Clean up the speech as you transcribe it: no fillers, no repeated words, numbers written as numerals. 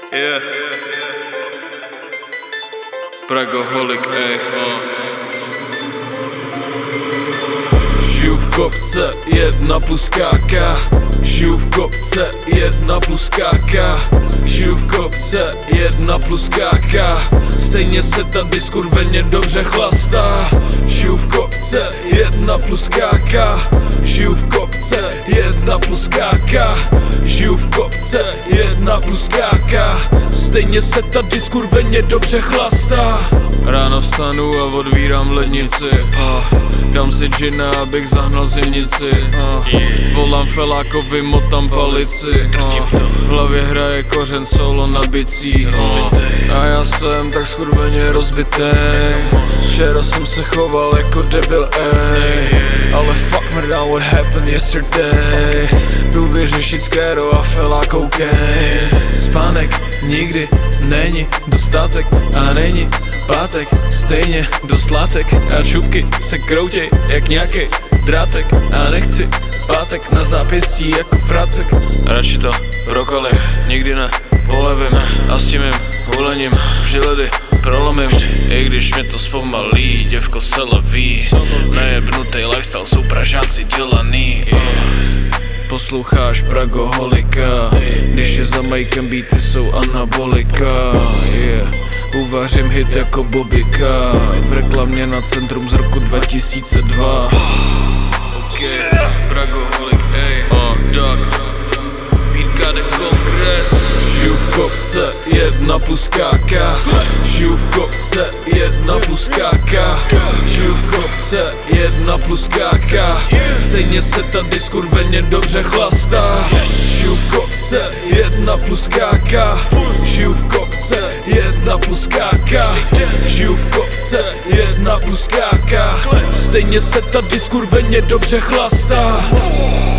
Yeah. Pragoholik, Žiju v kopce, 1+KK. Žiju v kopce, 1+KK. Žiju v kopce, 1+KK. Stejně se tady skurveně dobře chlastá. Žiju v kopce, 1+KK. Žiju v kopce, 1+KK. Žiju v kopce, 1+KK. Stejně se tady skurveně dobře chlastá. Ráno vstanu a odvírám lednici dám si džina, abych zahnal zimnici volám felákovi, motám palici v hlavě hraje kořen solo na bicí a já jsem tak skurveně rozbitej. Včera jsem se choval jako debil, ale fuck me down what happened yesterday. Jdu vyřešit skéro a felá cocaine. Spánek nikdy není dostatek a není pátek, stejně dost látek a čupky se kroutěj jak nějaký drátek a nechci pátek na zápěstí jako fracek. Radši to prokolím, nikdy ne polevím a s tím mým hulením vždy ledy prolomím. I když mě to zpomalí, děvko se leví. Nejebnutej lifestyle jsou pražáci dělaný. Posloucháš Pragoholika, když je za majkem beaty jsou anabolika. Uvařím hit jako Bobika v reklamě na Centrum z roku 2002. Pragoholik, Duck, Pítka de Kongres. Žiju v kopce, 1+KK. Žiju v kopce, 1+KK. Žiju v kopce, 1+KK. Stejně se tady skurveně dobře chlastá. Žiju v kopce, 1+KK. Žiju v kopce, 1+KK. Žiju v kopce, 1+KK. Stejně se tady skurveně dobře chlastá.